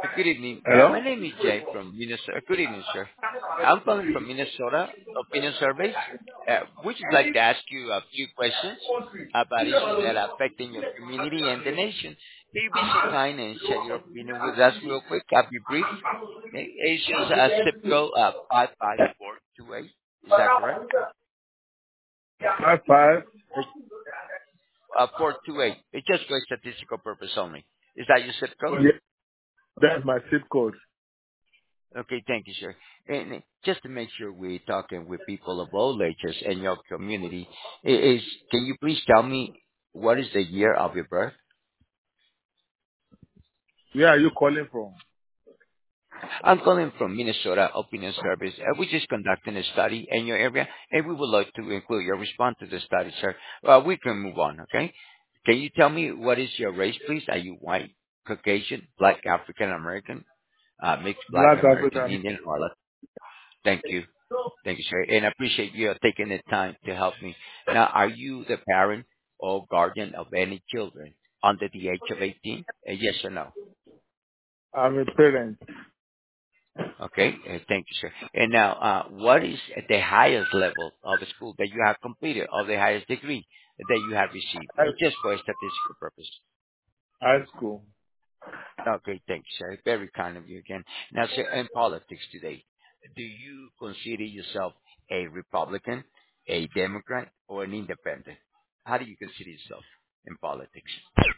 Good evening. Hello? My name is Jay from Minnesota. Good evening, sir. I'm calling from Minnesota Opinion Surveys. We just like to ask you a few questions about issues that are affecting your community and the nation. Can you be so kind and share your opinion with us real quick? I'll be brief. Okay. Issues zip code 55428. Is that correct? 55. 428. It's just for statistical purpose only. Is that your zip code? Yeah, that's my zip code. Okay, thank you, sir. And just to make sure we're talking with people of all ages in your community, can you please tell me what is the year of your birth? Where are you calling from? I'm calling from Minnesota Opinion Service. We're just conducting a study in your area, and we would like to include your response to the study, sir. We can move on, okay? Can you tell me what is your race, please? Are you white, Caucasian, Black, African American, mixed Black Black American, African. Indian, or Latino? Thank you. Thank you, sir. And I appreciate you taking the time to help me. Now, are you the parent or guardian of any children under the age of 18? Yes or no? I'm a parent. Okay. Thank you, sir. And now, what is the highest level of the school that you have completed, or the highest degree that you have received? High Just for a statistical purpose. high school. Okay. Thank you, sir. Very kind of you again. Now, sir, in politics today, do you consider yourself a Republican, a Democrat, or an independent? How do you consider yourself in politics?